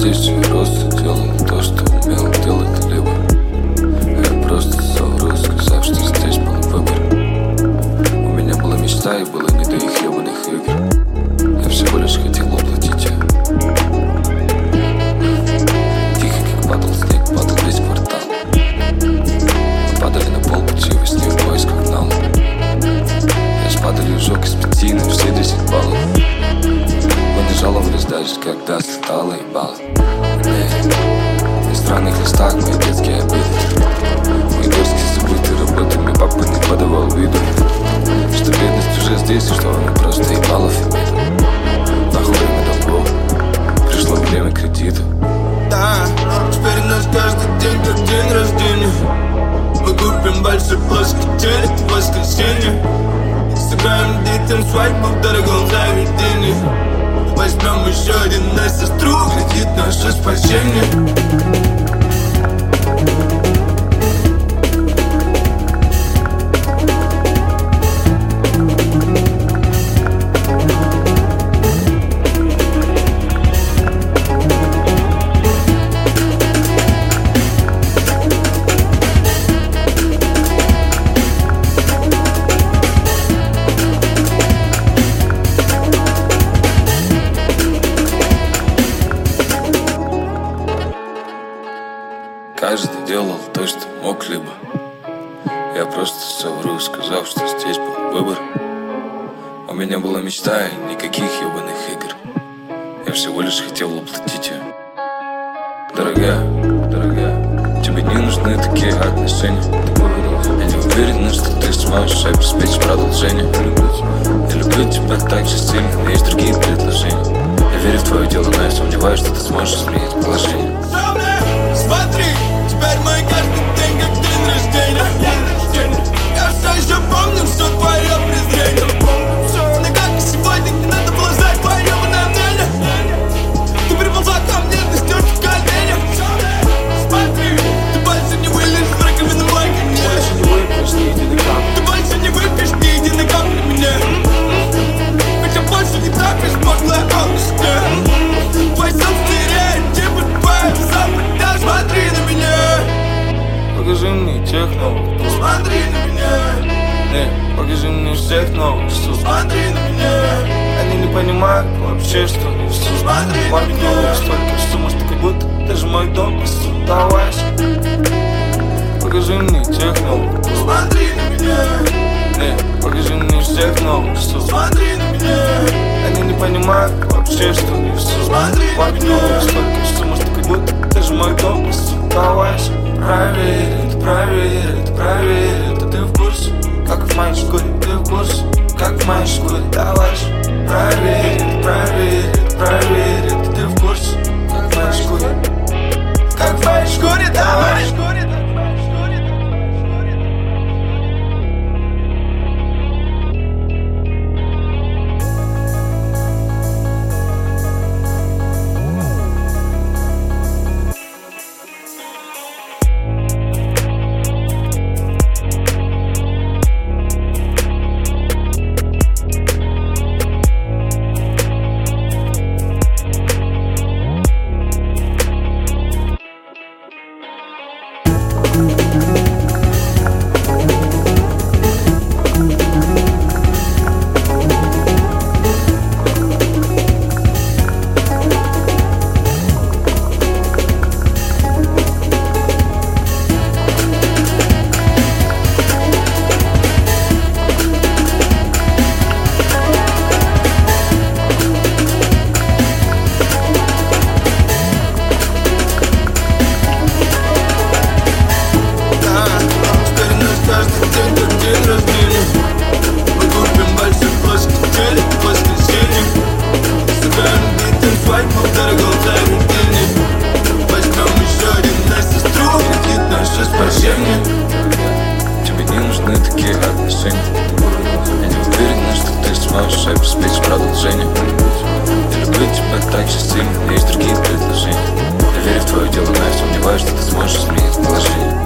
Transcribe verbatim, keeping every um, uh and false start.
здесь рос, делал то, что умел делать либо. Я просто совру, сказав, что здесь был выбор. У меня была мечта и было не до их ебаных игр. Я всего лишь хотел уплатить ее. Тихо, как падал снег, падал весь квартал. Мы падали на пол пути во сне в поисках дна. Я спадали ужок из пяти на все десять баллов. Мы не жаловались даже, когда слетало ебало. На странных листах мои детские обиды, мои дочки забыты работами, папа не подавал виду, что бедность уже здесь и что она просто ебала фемиду. Нахуй время долгов, пришло время кредита. Да, теперь у нас каждый день как день рождения. Мы купим большой плоский телек в воскресенье. Сыграем детям свадьбу в дорогом заведении. Возьмем еще один на сестру, кредит наше спасение. Каждый делал то, что мог, либо я просто совру, сказав, что здесь был выбор. У меня была мечта и никаких ебаных игр. Я всего лишь хотел уплатить ее. Дорогая, дорогая, тебе не нужны такие отношения. Я не уверен, что ты сможешь обеспечить продолжение. Я люблю тебя так же сильно, но есть другие предложения. Я верю в твое дело, но я сомневаюсь, что ты сможешь изменить положение. Смотри, теперь мой каждый день как день рождения. Я все еще помню все твое презрение. Но как и сегодня не надо было знать твое ебаное мнение. Ты приползла ко мне, ты стёрки в коленях. Смотри, ты больше не вылезешь в раковину мой конец. Ты больше не выпьешь ни единой капли мне. Хотя больше не трапишь пошлая алчность. Твой сон стереотипы, твоя западня. Смотри на меня. Покажи мне тех новых. Смотри на меня. Не, покажи мне всех новых. Смотри на меня. Они не понимают вообще, что несу. Смотри на меня. Столько сумм, что как будто даже мой дом посудовась. Покажи мне тех новых. Смотри на меня. Не, покажи мне всех новых. Смотри на меня. Они не понимают вообще, что несу. Смотри на меня. Столько сумм, что как будто даже мой дом посудовась. Проверит, проверит, проверит. А ты в курсе, как в моей шкуре? Ты в курсе, как в моей шкуре? Давай же. Проверит, проверит, проверит. А ты в курсе, как в моей шкуре? Как в моей шкуре, давай. Тебе не нужны такие отношения. Я не уверен, что ты сможешь обеспечить продолжение. Я люблю тебя так же сильно, но есть другие предложения. Я верю в твое дело, но я сомневаюсь, что ты сможешь изменить положение.